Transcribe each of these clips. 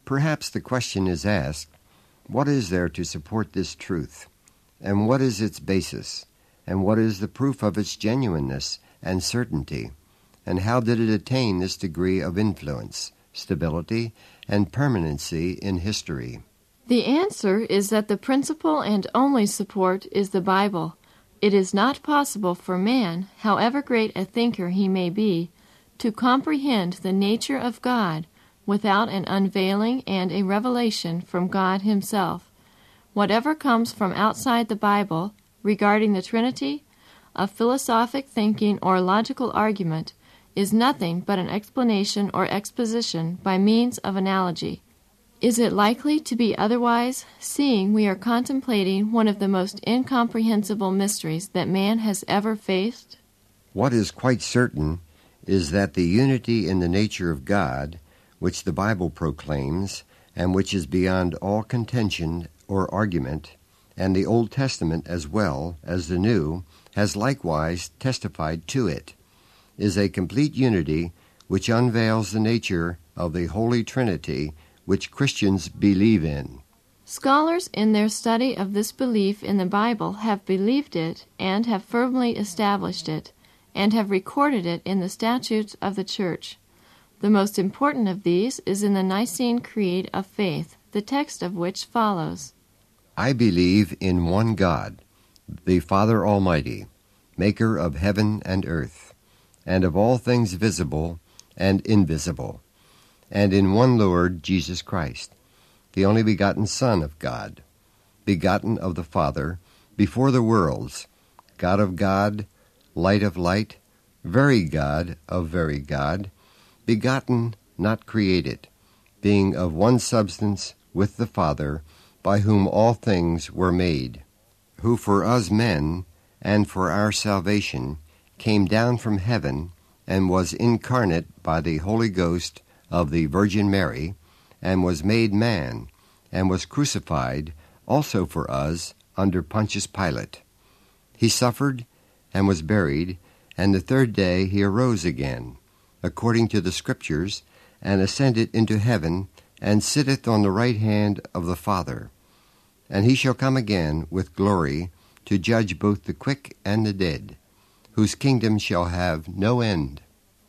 Perhaps the question is asked, what is there to support this truth? And what is its basis? And what is the proof of its genuineness and certainty? And how did it attain this degree of influence, stability, and permanency in history? The answer is that the principal and only support is the Bible. It is not possible for man, however great a thinker he may be, to comprehend the nature of God without an unveiling and a revelation from God himself. Whatever comes from outside the Bible regarding the Trinity, a philosophic thinking or logical argument, is nothing but an explanation or exposition by means of analogy. Is it likely to be otherwise, seeing we are contemplating one of the most incomprehensible mysteries that man has ever faced? What is quite certain is that the unity in the nature of God, which the Bible proclaims, and which is beyond all contention or argument, and the Old Testament as well as the New has likewise testified to it, is a complete unity which unveils the nature of the Holy Trinity which Christians believe in. Scholars in their study of this belief in the Bible have believed it and have firmly established it, and have recorded it in the statutes of the Church. The most important of these is in the Nicene Creed of Faith, the text of which follows: I believe in one God, the Father Almighty, maker of heaven and earth, and of all things visible and invisible, and in one Lord Jesus Christ, the only begotten Son of God, begotten of the Father, before the worlds, God of God, light of light, very God of very God, begotten, not created, being of one substance with the Father, by whom all things were made, who for us men, and for our salvation, came down from heaven, and was incarnate by the Holy Ghost of the Virgin Mary, and was made man, and was crucified also for us under Pontius Pilate. He suffered, and was buried, and the third day he arose again, according to the Scriptures, and ascended into heaven, and sitteth on the right hand of the Father. And he shall come again with glory, to judge both the quick and the dead, whose kingdom shall have no end.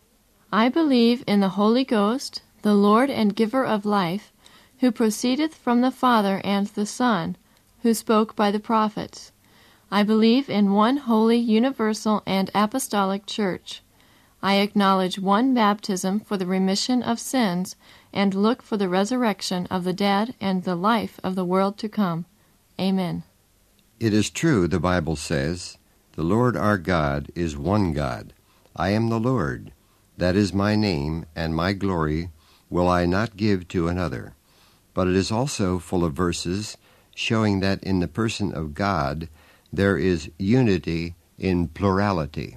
I believe in the Holy Ghost, the Lord and giver of life, who proceedeth from the Father and the Son, who spoke by the prophets. I believe in one holy, universal, and apostolic Church. I acknowledge one baptism for the remission of sins, and look for the resurrection of the dead and the life of the world to come. Amen. It is true, the Bible says, the Lord our God is one God. I am the Lord. That is my name, and my glory will I not give to another. But it is also full of verses showing that in the person of God there is unity in plurality.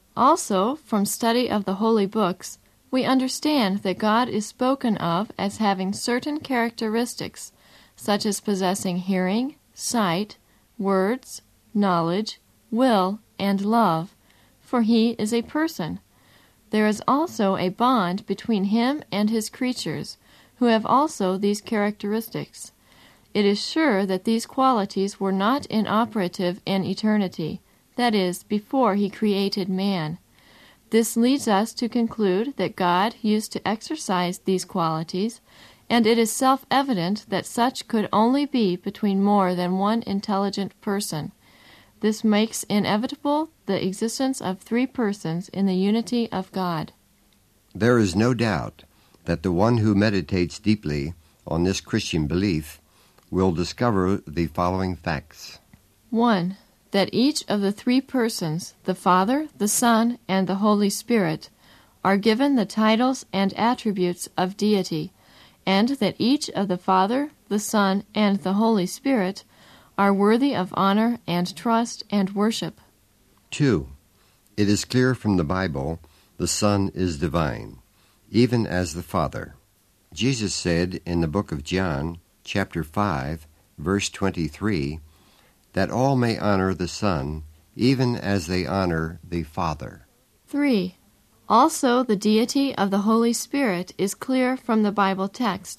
Also, from study of the holy books, we understand that God is spoken of as having certain characteristics, such as possessing hearing, sight, words, knowledge, will, and love, for he is a person. There is also a bond between him and his creatures, who have also these characteristics. It is sure that these qualities were not inoperative in eternity, that is, before he created man. This leads us to conclude that God used to exercise these qualities, and it is self-evident that such could only be between more than one intelligent person. This makes inevitable the existence of three persons in the unity of God. There is no doubt that the one who meditates deeply on this Christian belief will discover the following facts. 1. That each of the three persons, the Father, the Son, and the Holy Spirit, are given the titles and attributes of deity, and that each of the Father, the Son, and the Holy Spirit are worthy of honor and trust and worship. 2. It is clear from the Bible the Son is divine, even as the Father. Jesus said in the book of John, chapter 5, verse 23, that all may honor the Son, even as they honor the Father. 3. Also, the deity of the Holy Spirit is clear from the Bible text,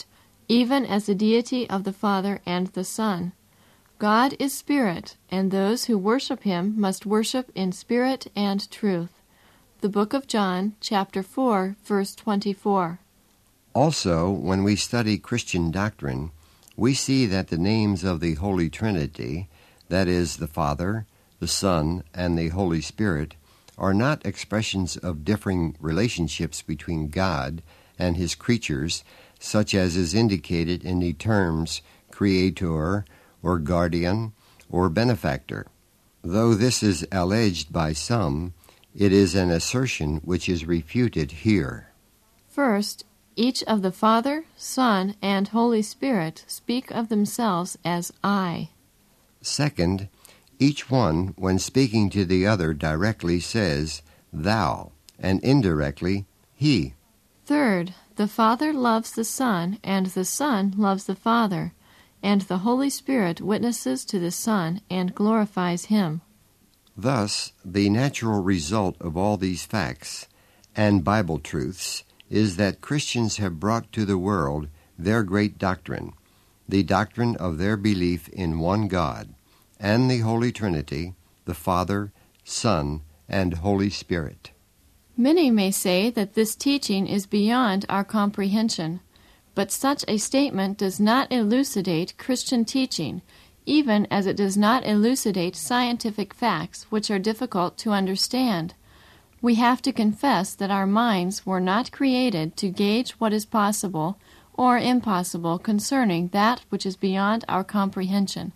even as the deity of the Father and the Son. God is spirit, and those who worship him must worship in spirit and truth. The Book of John, chapter 4, verse 24. Also, when we study Christian doctrine, we see that the names of the Holy Trinity, that is, the Father, the Son, and the Holy Spirit, are not expressions of differing relationships between God and his creatures, such as is indicated in the terms creator, or guardian, or benefactor. Though this is alleged by some, it is an assertion which is refuted here. First, each of the Father, Son, and Holy Spirit speak of themselves as I. Second, each one, when speaking to the other, directly says, thou, and indirectly, he. Third, the Father loves the Son, and the Son loves the Father, and the Holy Spirit witnesses to the Son and glorifies him. Thus, the natural result of all these facts and Bible truths is that Christians have brought to the world their great doctrine, the doctrine of their belief in one God, and the Holy Trinity, the Father, Son, and Holy Spirit. Many may say that this teaching is beyond our comprehension, but such a statement does not elucidate Christian teaching, even as it does not elucidate scientific facts which are difficult to understand. We have to confess that our minds were not created to gauge what is possible or impossible concerning that which is beyond our comprehension.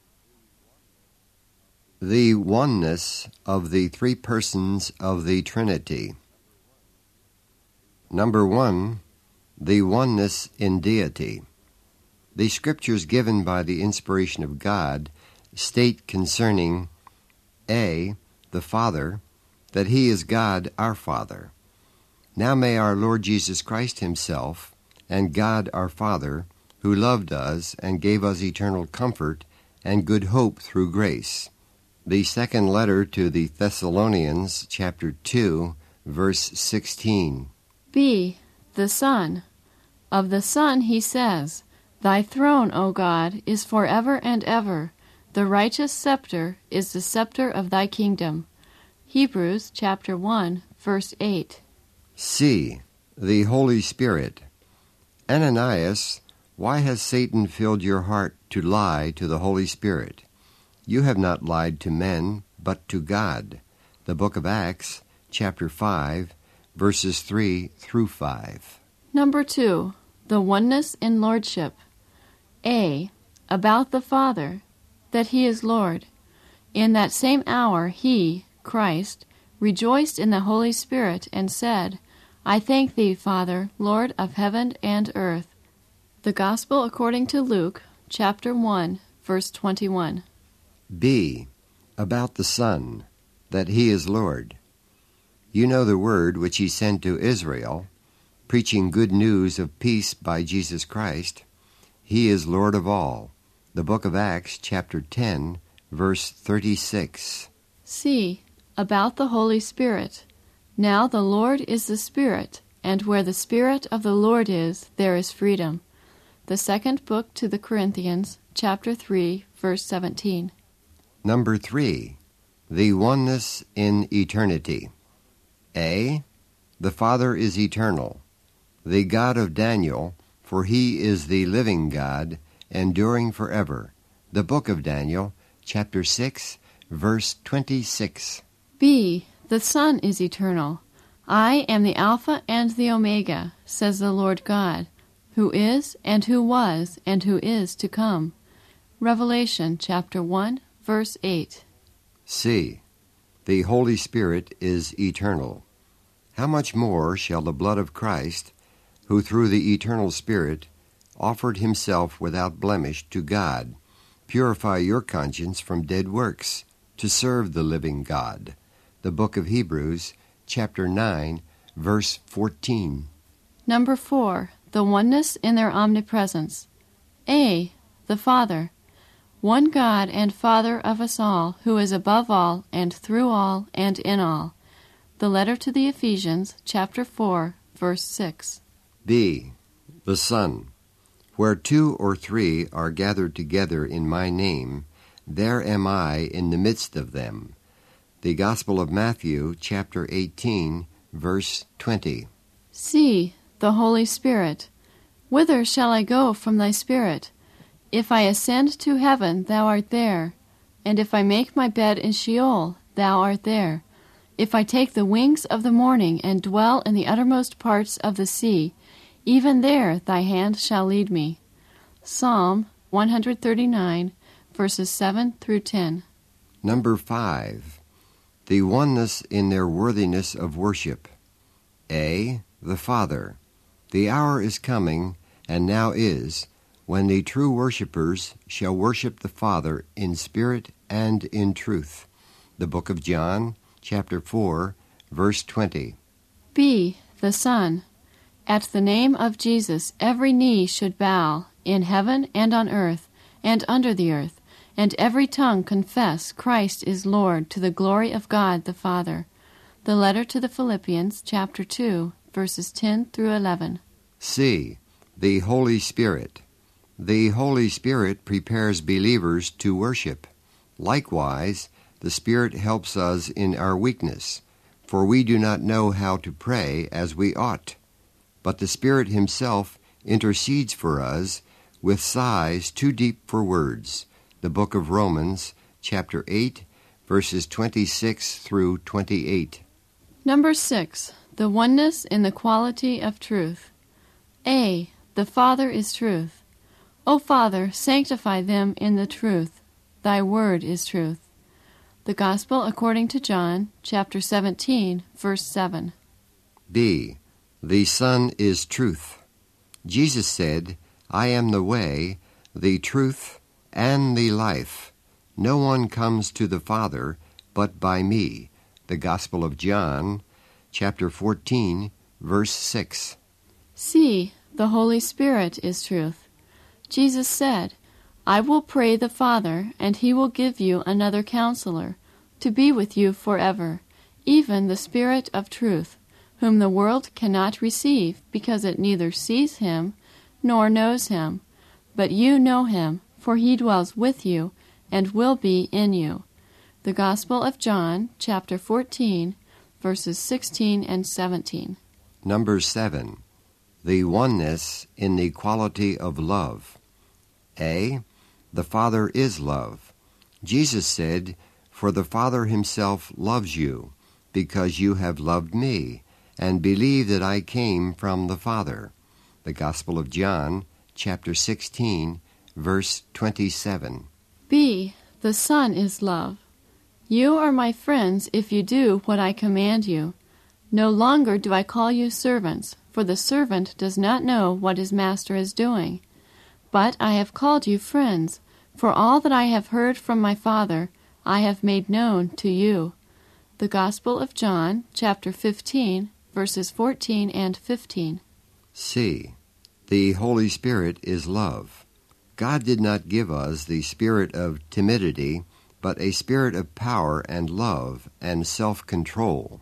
The oneness of the three persons of the Trinity. Number 1, the oneness in deity. The scriptures given by the inspiration of God state concerning A, the Father, that he is God our Father. Now may our Lord Jesus Christ himself, and God our Father, who loved us and gave us eternal comfort and good hope through grace. The second letter to the Thessalonians, chapter 2, verse 16. B, the Son. Of the Son he says, Thy throne, O God, is forever and ever. The righteous scepter is the scepter of thy kingdom. Hebrews chapter 1, verse 8. C, the Holy Spirit. Ananias, why has Satan filled your heart to lie to the Holy Spirit? You have not lied to men, but to God. The Book of Acts, chapter 5, verses 3 through 5. Number 2, the oneness in lordship. A, about the Father, that he is Lord. In that same hour he, Christ, rejoiced in the Holy Spirit and said, I thank thee, Father, Lord of heaven and earth. The Gospel according to Luke, chapter 1, verse 21. B, about the Son, that he is Lord. You know the word which he sent to Israel, preaching good news of peace by Jesus Christ. He is Lord of all. The Book of Acts, chapter 10, verse 36. C, about the Holy Spirit. Now the Lord is the Spirit, and where the Spirit of the Lord is, there is freedom. The second book to the Corinthians, chapter 3, verse 17. Number 3, the oneness in eternity. A, the Father is eternal, the God of Daniel, for he is the living God, enduring forever. The Book of Daniel, chapter 6, verse 26. B, the Son is eternal. I am the Alpha and the Omega, says the Lord God, who is, and who was, and who is to come. Revelation chapter 1, verse 8. C, the Holy Spirit is eternal. How much more shall the blood of Christ, who through the eternal Spirit offered himself without blemish to God, purify your conscience from dead works, to serve the living God. The Book of Hebrews, chapter 9, verse 14. Number 4, the oneness in their omnipresence. A, the Father. One God and Father of us all, who is above all, and through all, and in all. The letter to the Ephesians, chapter 4, verse 6. B, the Son. Where 2 or 3 are gathered together in my name, there am I in the midst of them. The Gospel of Matthew, chapter 18, verse 20. See, the Holy Spirit. Whither shall I go from thy Spirit? If I ascend to heaven, thou art there. And if I make my bed in Sheol, thou art there. If I take the wings of the morning and dwell in the uttermost parts of the sea, even there thy hand shall lead me. Psalm 139, verses 7 through 10. Number 5. The oneness in their worthiness of worship. A. The Father. The hour is coming, and now is, when the true worshippers shall worship the Father in spirit and in truth. The book of John, chapter 4, verse 20. B. The Son. At the name of Jesus every knee should bow, in heaven and on earth and under the earth, and every tongue confess Christ is Lord, to the glory of God the Father. The letter to the Philippians, chapter 2, verses 10 through 11. C. The Holy Spirit. The Holy Spirit prepares believers to worship. Likewise, the Spirit helps us in our weakness, for we do not know how to pray as we ought. But the Spirit himself intercedes for us with sighs too deep for words. The book of Romans, chapter 8, verses 26 through 28. Number 6. The oneness in the quality of truth. A. The Father is truth. O Father, sanctify them in the truth. Thy word is truth. The Gospel according to John, chapter 17, verse 7. B. The Son is truth. Jesus said, I am the way, the truth, and the life. No one comes to the Father but by me. The Gospel of John, chapter 14, verse 6. C. The Holy Spirit is truth. Jesus said, I will pray the Father, and he will give you another counselor, to be with you forever, even the Spirit of truth, whom the world cannot receive, because it neither sees him nor knows him. But you know him, for he dwells with you and will be in you. The Gospel of John, chapter 14, verses 16 and 17. Number 7. The oneness in the quality of love. A. The Father is love. Jesus said, For the Father himself loves you, because you have loved me, and believe that I came from the Father. The Gospel of John, chapter 16, verse 27. B. The Son is love. You are my friends if you do what I command you. No longer do I call you servants, for the servant does not know what his master is doing. But I have called you friends, for all that I have heard from my Father I have made known to you. The Gospel of John, chapter 15, verses 14 and 15. C. The Holy Spirit is love. God did not give us the spirit of timidity, but a spirit of power and love and self-control.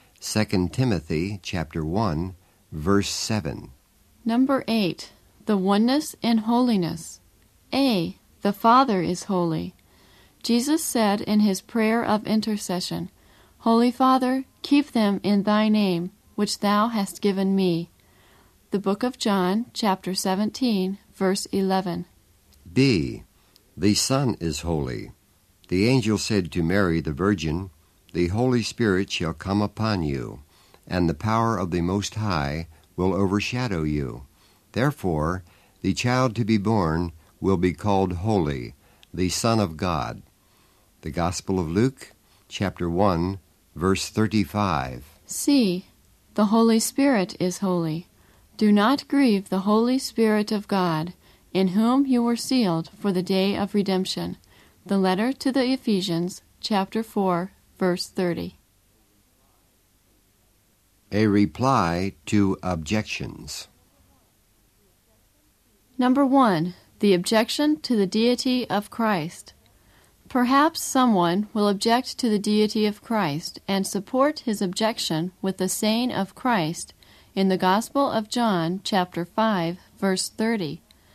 2 Timothy chapter 1, verse 7. Number 8. The oneness in holiness. A. The Father is holy. Jesus said in his prayer of intercession, Holy Father, keep them in thy name, which thou hast given me. The book of John, chapter 17, verse 11. B. The Son is holy. The angel said to Mary the Virgin, The Holy Spirit shall come upon you, and the power of the Most High will overshadow you. Therefore, the child to be born will be called Holy, the Son of God. The Gospel of Luke, chapter 1, verse 35. C. The Holy Spirit is holy. Do not grieve the Holy Spirit of God, in whom you were sealed for the day of redemption. The letter to the Ephesians, chapter 4, verse 30. A reply to objections. Number 1. The objection to the deity of Christ. Perhaps someone will object to the deity of Christ and support his objection with the saying of Christ in the Gospel of John, chapter 5, verse 30.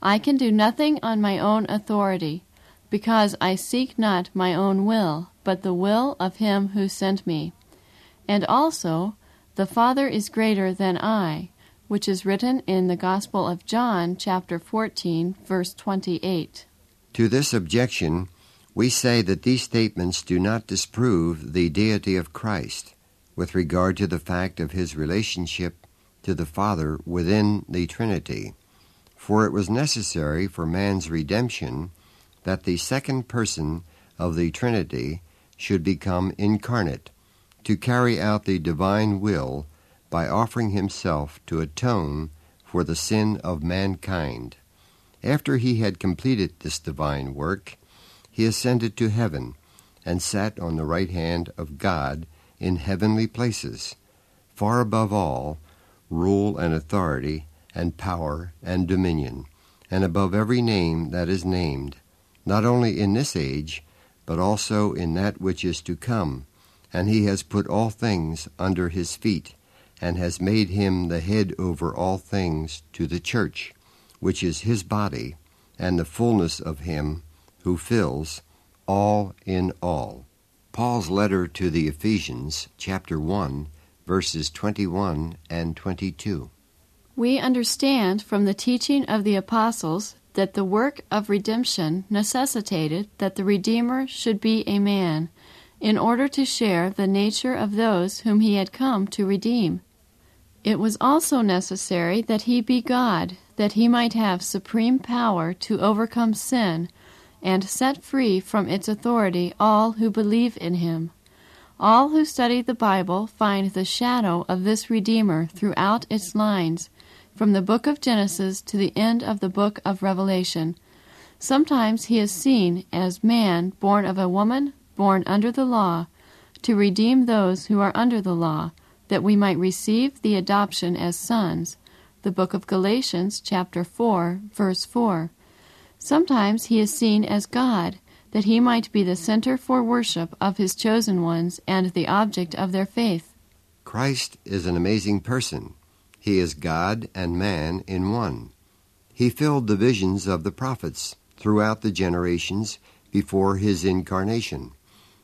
I can do nothing on my own authority, because I seek not my own will, but the will of him who sent me. And also, the Father is greater than I, which is written in the Gospel of John, chapter 14, verse 28. To this objection, we say that these statements do not disprove the deity of Christ with regard to the fact of his relationship to the Father within the Trinity. For it was necessary for man's redemption that the second person of the Trinity should become incarnate, to carry out the divine will by offering himself to atone for the sin of mankind. After he had completed this divine work, he ascended to heaven and sat on the right hand of God in heavenly places, far above all rule and authority and power and dominion, and above every name that is named, not only in this age, but also in that which is to come. And he has put all things under his feet, and has made him the head over all things to the church, which is his body, and the fullness of him who fills all in all. Paul's letter to the Ephesians, chapter 1, verses 21 and 22. We understand from the teaching of the apostles that the work of redemption necessitated that the Redeemer should be a man, in order to share the nature of those whom he had come to redeem. It was also necessary that he be God, that he might have supreme power to overcome sin and set free from its authority all who believe in him. All who study the Bible find the shadow of this Redeemer throughout its lines, from the book of Genesis to the end of the book of Revelation. Sometimes he is seen as man born of a woman, born under the law, to redeem those who are under the law, that we might receive the adoption as sons. The book of Galatians, chapter 4, verse 4. Sometimes he is seen as God, that he might be the center for worship of his chosen ones and the object of their faith. Christ is an amazing person. He is God and man in one. He filled the visions of the prophets throughout the generations before his incarnation.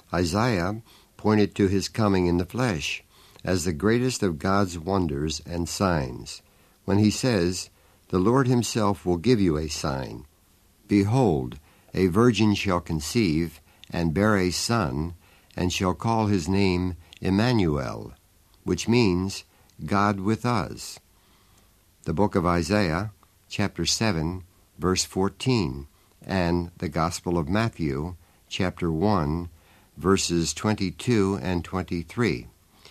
Isaiah pointed to his coming in the flesh as the greatest of God's wonders and signs, when he says, "The Lord himself will give you a sign. Behold, a virgin shall conceive and bear a son, and shall call his name Emmanuel," which means God with us. The book of Isaiah, chapter 7, verse 14, and the Gospel of Matthew, chapter 1, verses 22 and 23.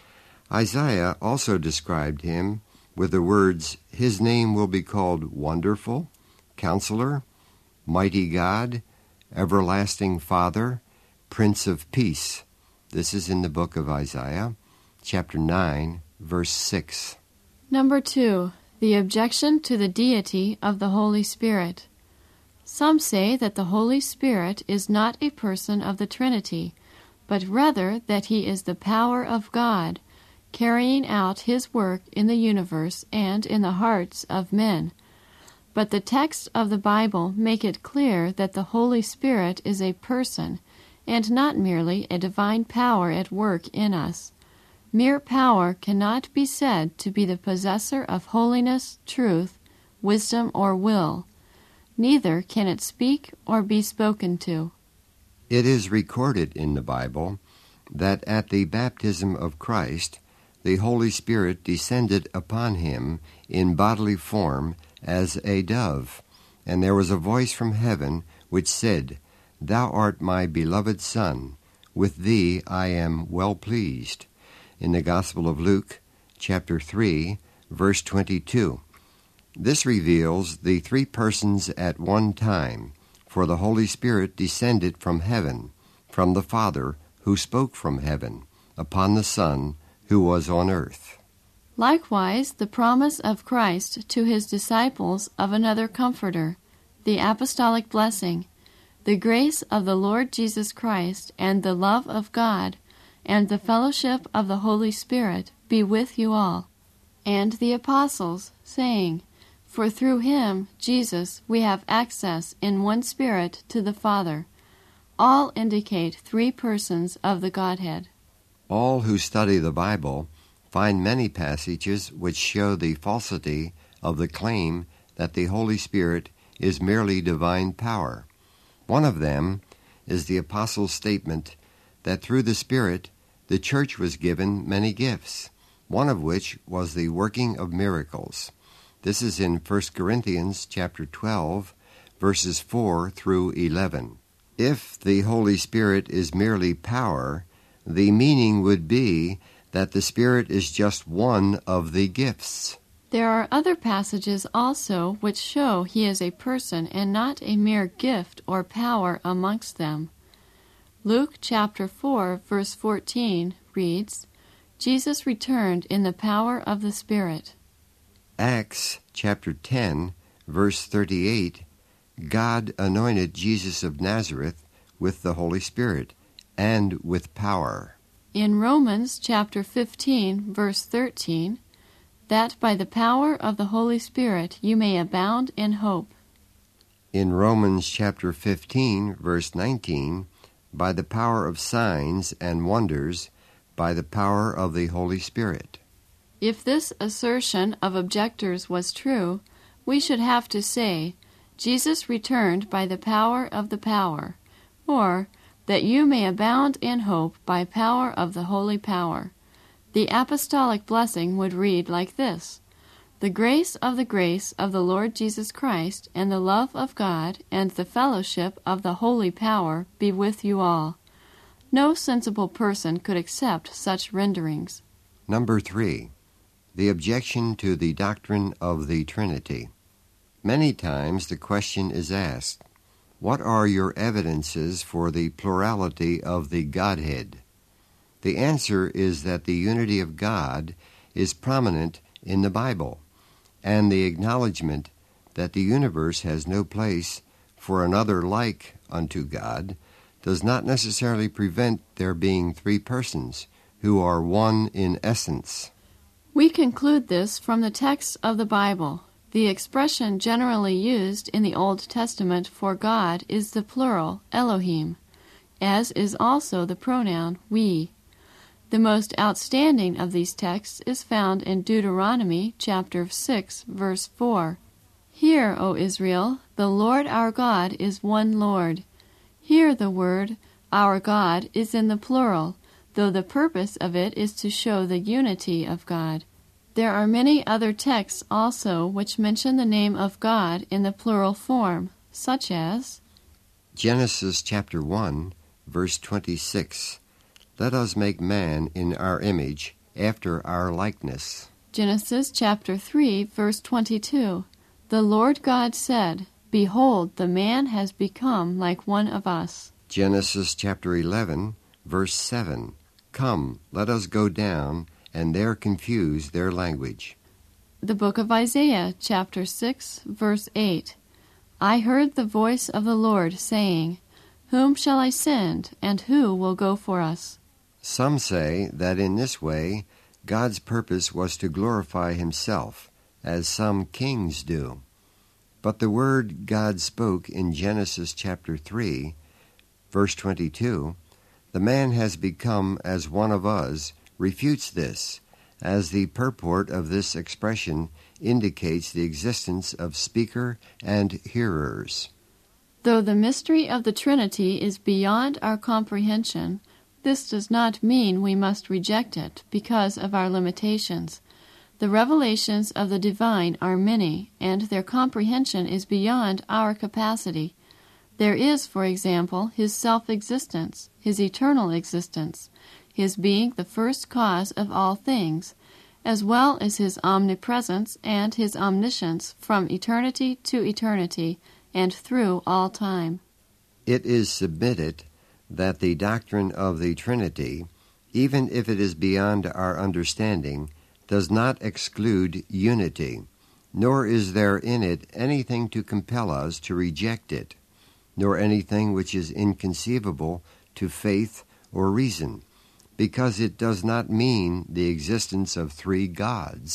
Isaiah also described him with the words, "His name will be called Wonderful, Counselor, Mighty God, Everlasting Father, Prince of Peace." This is in the book of Isaiah, chapter 9, verse 6. Number 2, the objection to the deity of the Holy Spirit. Some say that the Holy Spirit is not a person of the Trinity, but rather that he is the power of God, carrying out his work in the universe and in the hearts of men. But the texts of the Bible make it clear that the Holy Spirit is a person, and not merely a divine power at work in us. Mere power cannot be said to be the possessor of holiness, truth, wisdom, or will. Neither can it speak or be spoken to. It is recorded in the Bible that at the baptism of Christ, the Holy Spirit descended upon him in bodily form as a dove, and there was a voice from heaven which said, "Thou art my beloved Son, with thee I am well pleased," in the Gospel of Luke, chapter 3, verse 22. This reveals the three persons at one time, for the Holy Spirit descended from heaven, from the Father, who spoke from heaven, upon the Son, who was on earth. Likewise, the promise of Christ to his disciples of another Comforter, the apostolic blessing, the grace of the Lord Jesus Christ, and the love of God, and the fellowship of the Holy Spirit be with you all. And the apostles, saying, For through him, Jesus, we have access in one Spirit to the Father. All indicate three persons of the Godhead. All who study the Bible find many passages which show the falsity of the claim that the Holy Spirit is merely divine power. One of them is the Apostle's statement that through the Spirit the church was given many gifts, one of which was the working of miracles. This is in 1 Corinthians chapter 12, verses 4 through 11. If the Holy Spirit is merely power, the meaning would be that the Spirit is just one of the gifts. There are other passages also which show he is a person and not a mere gift or power amongst them. Luke chapter 4, verse 14 reads, Jesus returned in the power of the Spirit. Acts chapter 10, verse 38, God anointed Jesus of Nazareth with the Holy Spirit and with power. In Romans chapter 15, verse 13, that by the power of the Holy Spirit you may abound in hope. In Romans chapter 15, verse 19, by the power of signs and wonders, by the power of the Holy Spirit. If this assertion of objectors was true, we should have to say, Jesus returned by the power of the power, or that you may abound in hope by power of the holy power. The apostolic blessing would read like this: The grace of the Lord Jesus Christ, and the love of God, and the fellowship of the holy power be with you all. No sensible person could accept such renderings. Number 3. The objection to the doctrine of the Trinity. Many times the question is asked, what are your evidences for the plurality of the Godhead? The answer is that the unity of God is prominent in the Bible, and the acknowledgement that the universe has no place for another like unto God does not necessarily prevent there being three persons who are one in essence. We conclude this from the text of the Bible. The expression generally used in the Old Testament for God is the plural, Elohim, as is also the pronoun we. The most outstanding of these texts is found in Deuteronomy chapter 6, verse 4. Hear, O Israel, the Lord our God is one Lord. Here the word, our God, is in the plural, though the purpose of it is to show the unity of God. There are many other texts also which mention the name of God in the plural form, such as Genesis chapter 1, verse 26. Let us make man in our image, after our likeness. Genesis chapter 3, verse 22. The Lord God said, Behold, the man has become like one of us. Genesis chapter 11, verse 7. Come, let us go down, and there confuse their language. The book of Isaiah chapter 6, verse 8. I heard the voice of the Lord saying, Whom shall I send, and who will go for us? Some say that in this way God's purpose was to glorify himself, as some kings do. But the word God spoke in Genesis chapter 3, verse 22, the man has become as one of us, refutes this, as the purport of this expression indicates the existence of speaker and hearers. Though the mystery of the Trinity is beyond our comprehension, this does not mean we must reject it because of our limitations. The revelations of the divine are many, and their comprehension is beyond our capacity. There is, for example, his self-existence, his eternal existence, his being the first cause of all things, as well as his omnipresence and his omniscience from eternity to eternity and through all time. It is submitted that the doctrine of the Trinity, even if it is beyond our understanding, does not exclude unity, nor is there in it anything to compel us to reject it, nor anything which is inconceivable to faith or reason, because it does not mean the existence of three gods.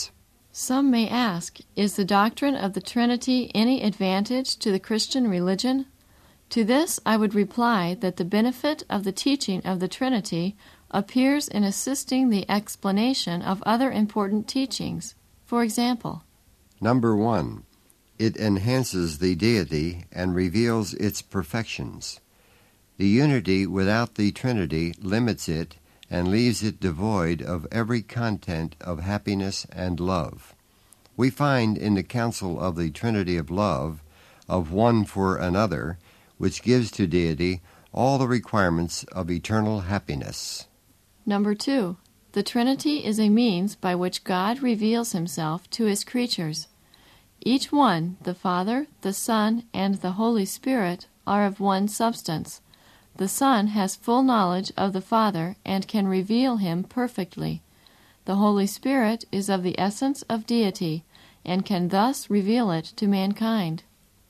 Some may ask, is the doctrine of the Trinity any advantage to the Christian religion? To this I would reply that the benefit of the teaching of the Trinity appears in assisting the explanation of other important teachings. For example, Number 1. It enhances the deity and reveals its perfections. The unity without the Trinity limits it and leaves it devoid of every content of happiness and love. We find in the counsel of the Trinity of love, of one for another, which gives to deity all the requirements of eternal happiness. Number 2. The Trinity is a means by which God reveals himself to his creatures. Each one, the Father, the Son, and the Holy Spirit, are of one substance. The Son has full knowledge of the Father and can reveal him perfectly. The Holy Spirit is of the essence of deity and can thus reveal it to mankind.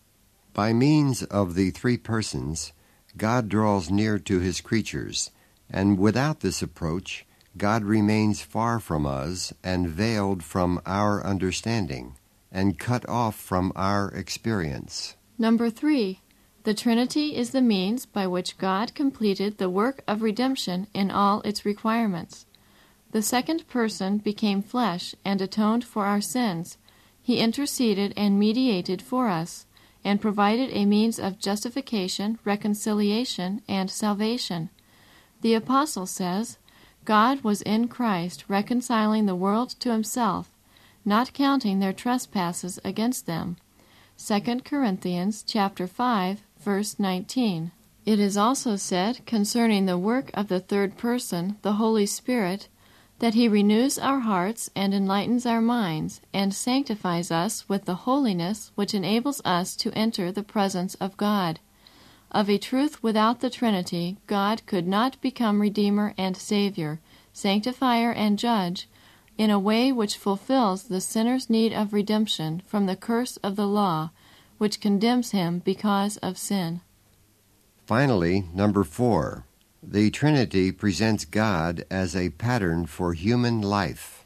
By means of the three persons, God draws near to his creatures, and without this approach, God remains far from us and veiled from our understanding, and cut off from our experience. Number 3. The Trinity is the means by which God completed the work of redemption in all its requirements. The second person became flesh and atoned for our sins. He interceded and mediated for us, and provided a means of justification, reconciliation, and salvation. The Apostle says, God was in Christ reconciling the world to himself, not counting their trespasses against them. 2 Corinthians chapter 5, verse 19. It is also said concerning the work of the third person, the Holy Spirit, that he renews our hearts and enlightens our minds, and sanctifies us with the holiness which enables us to enter the presence of God. Of a truth, without the Trinity, God could not become Redeemer and Savior, Sanctifier and Judge, in a way which fulfills the sinner's need of redemption from the curse of the law, which condemns him because of sin. Finally, number 4. The Trinity presents God as a pattern for human life.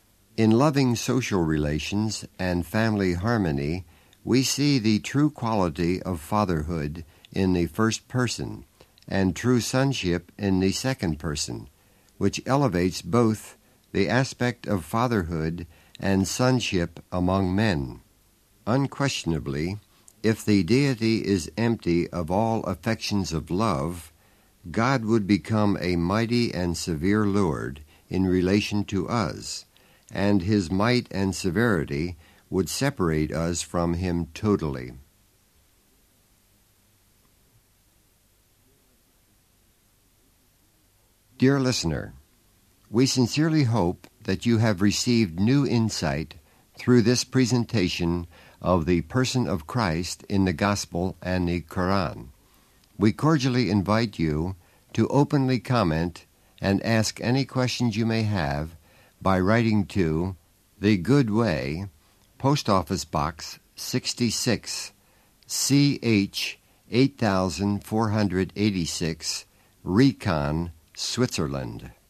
In loving social relations and family harmony, we see the true quality of fatherhood in the first person and true sonship in the second person, which elevates both the aspect of fatherhood and sonship among men. Unquestionably, if the deity is empty of all affections of love, God would become a mighty and severe Lord in relation to us, and his might and severity would separate us from him totally. Dear listener, we sincerely hope that you have received new insight through this presentation of the person of Christ in the Gospel and the Quran. We cordially invite you to openly comment and ask any questions you may have by writing to The Good Way, Post Office Box 66, CH 8486, Recon, Switzerland.